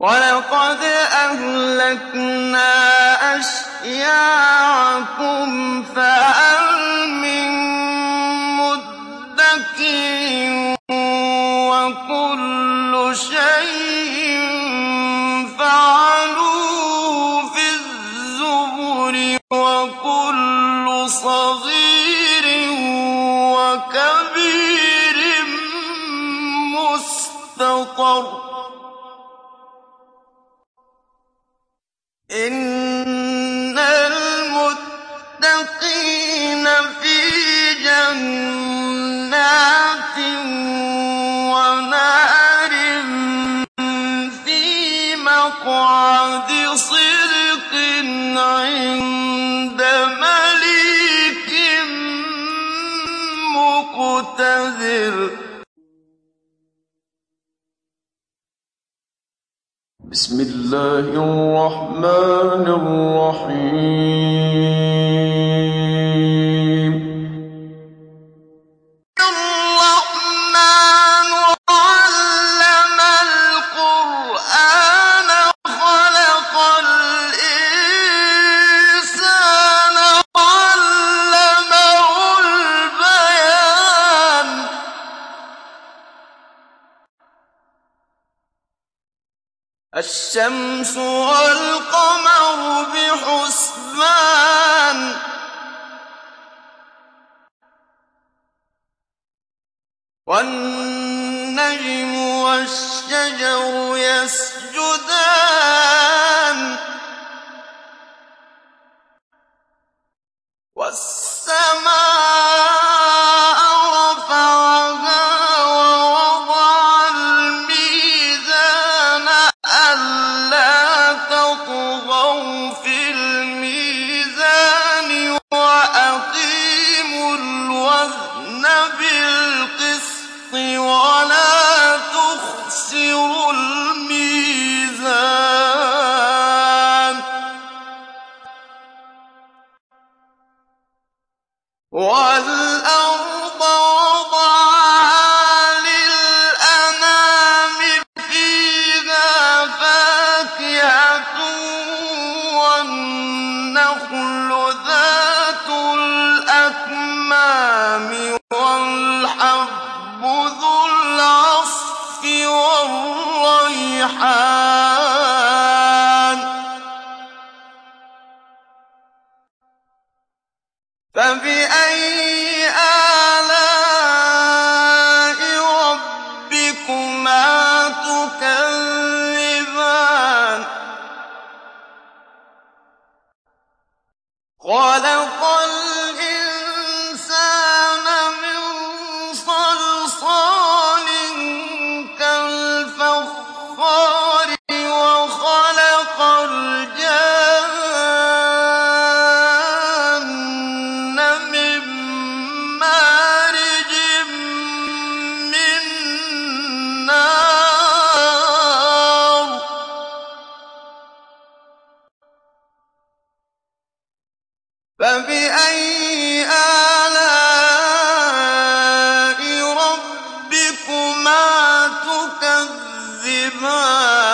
وَلَقَدْ أَهْلَكْنَا أَشْيَاعَكُمْ فَهَلْ مِن مُّدَّكِرٍ وَكُلُّ شَيْءٍ فَعَلُوهُ فِي الزُّبُرِ وَكُلُّ صَغِيرٍ وَكَبِيرٍ مُّسْتَطَرٌ إِنَّ الْمُتَّقِينَ فِي جَنَّاتٍ وَنَهَرٍ فِي مَقْعَدِ صِدْقٍ عِندَ مَلِيكٍ مُّقْتَدِرٍ بسم الله الرحمن الرحيم الرحمن علم القرآن خلق الإنسان علمه البيان الشمس والقمر بحسبان والنجم والشجر يسجدان والسماء رفعها ووضع الميزان أَلَّا تَطْغَوْا فِي الْمِيزَانِ وَأَقِيمُوا الْوَزْنَ بِالْقِسْطِ وَلَا تُخْسِرُوا الْمِيزَانَ وَالْأَرْضَ وَضَعَهَا لِلْأَنَامِ فِيهَا فَاكِهَةٌ وَالنَّخْلُ ذَاتُ الْأَكْمَامِ وَالْحَبُّ ذُو الْعَصْفِ وَالرَّيْحَانُ فَبِأَيِّ آلَاءِ رَبِّكُمَا تُكَذِّبَانِ خَلَقَ الْإِنسَانَ مِن صَلْصَالٍ كَالْفَخَّارِ وَخَلَقَ الْجَانَّ مِن مَّارِجٍ مِّن نَّارٍ فَبِأَيِّ آلَاءِ رَبِّكُمَا تُكَذِّبَانِ